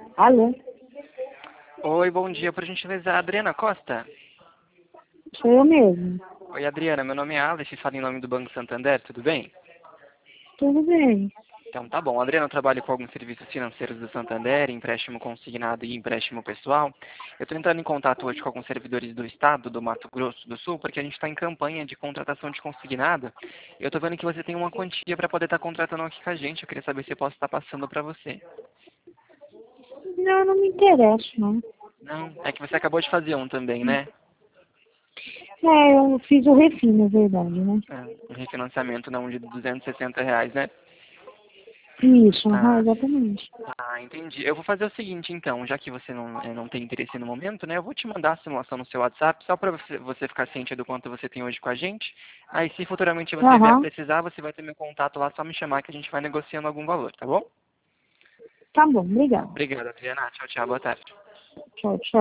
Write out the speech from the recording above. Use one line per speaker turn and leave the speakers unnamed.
Alô?
Oi, bom dia. Por gentileza, Adriana Costa?
Sou eu mesmo.
Oi, Adriana. Meu nome é Alice, falo em nome do Banco Santander, tudo bem?
Tudo bem.
Então tá bom. Adriana, eu trabalho com alguns serviços financeiros do Santander, empréstimo consignado e empréstimo pessoal. Eu estou entrando em contato hoje com alguns servidores do estado, do Mato Grosso do Sul, porque a gente está em campanha de contratação de consignado. Eu estou vendo que você tem uma quantia para poder estar contratando aqui com a gente. Eu queria saber se eu posso estar passando para você.
Não, não me interessa, não.
Não, é que você acabou de fazer um também, né?
Eu fiz o refim, na verdade, né?
Um refinanciamento, não, de R$ 260, né?
Isso,
Ah,
exatamente.
entendi. Eu vou fazer o seguinte, então, já que você não tem interesse no momento, né? Eu vou te mandar a simulação no seu WhatsApp, só para você ficar ciente do quanto você tem hoje com a gente. Aí, se futuramente você vier a
Aham,
precisar, você vai ter meu contato lá, só me chamar que a gente vai negociando algum valor, tá bom?
tá bom, obrigada.
Obrigado, Adriana. Tchau, tchau. Boa tarde.
Tchau, tchau.